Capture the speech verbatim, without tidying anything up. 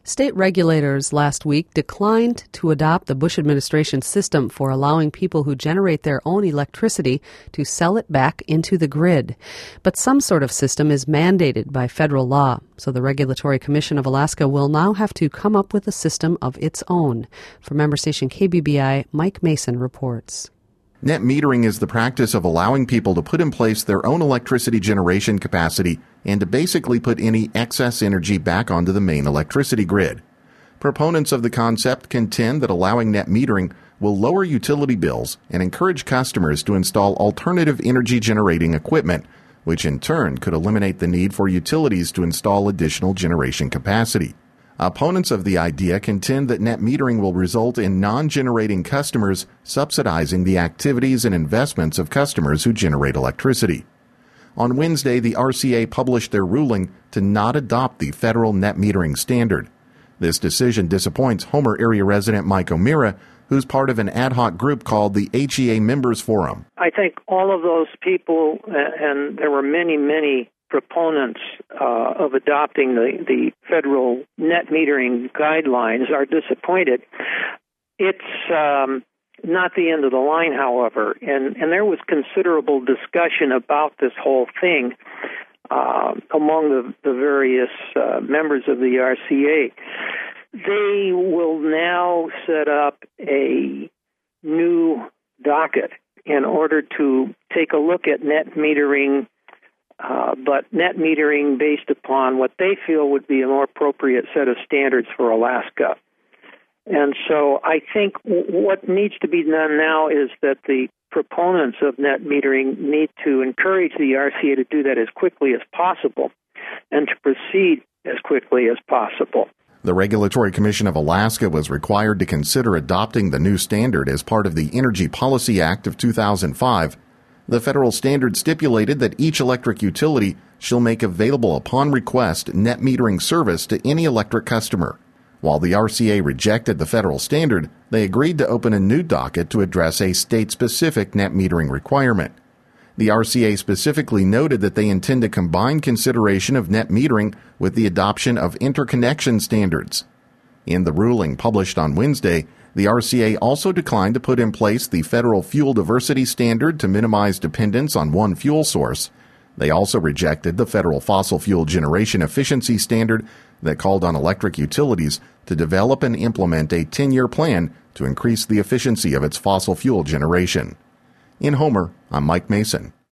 State regulators last week declined to adopt the Bush administration system for allowing people who generate their own electricity to sell it back into the grid. But some sort of system is mandated by federal law, so the Regulatory Commission of Alaska will now have to come up with a system of its own. For member station K B B I, Mike Mason reports. Net metering is the practice of allowing people to put in place their own electricity generation capacity and to basically put any excess energy back onto the main electricity grid. Proponents of the concept contend that allowing net metering will lower utility bills and encourage customers to install alternative energy generating equipment, which in turn could eliminate the need for utilities to install additional generation capacity. Opponents of the idea contend that net metering will result in non-generating customers subsidizing the activities and investments of customers who generate electricity. On Wednesday, the R C A published their ruling to not adopt the federal net metering standard. This decision disappoints Homer area resident Mike O'Meara, who's part of an ad hoc group called the H E A Members Forum. I think all of those people, and there were many, many proponents uh, of adopting the, the federal net metering guidelines, are disappointed. It's um, not the end of the line, however, and, and there was considerable discussion about this whole thing uh, among the, the various uh, members of the R C A. They will now set up a new docket in order to take a look at net metering, Uh, but net metering based upon what they feel would be a more appropriate set of standards for Alaska. And so I think w- what needs to be done now is that the proponents of net metering need to encourage the R C A to do that as quickly as possible and to proceed as quickly as possible. The Regulatory Commission of Alaska was required to consider adopting the new standard as part of the Energy Policy Act of two thousand five. The federal standard stipulated that each electric utility shall make available upon request net metering service to any electric customer. While the R C A rejected the federal standard, they agreed to open a new docket to address a state-specific net metering requirement. The R C A specifically noted that they intend to combine consideration of net metering with the adoption of interconnection standards. In the ruling published on Wednesday, the R C A also declined to put in place the federal fuel diversity standard to minimize dependence on one fuel source. They also rejected the federal fossil fuel generation efficiency standard that called on electric utilities to develop and implement a ten-year plan to increase the efficiency of its fossil fuel generation. In Homer, I'm Mike Mason.